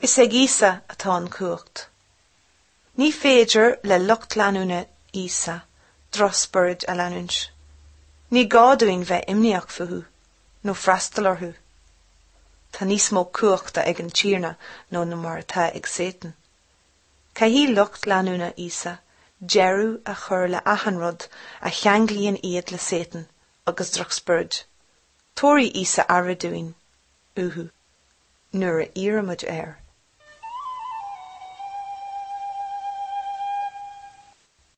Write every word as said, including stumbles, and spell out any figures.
Is ag Isa atá an cuacht. Ní féidir le lucht leanúna Isa, drospurd a leanúns. Ní gádúin bheith imníach fuhu, nó freastal orthu. Tá níos mó cuachta ag an tíorna nó na mar atá ag Satan. Ca hí lucht leanúna Isa, Jeru a chur le ahanrod a cheanglíonn iad le Satan agus drospurd. Tóirí Isa aradúin, uhu, nuair a iarmuid air.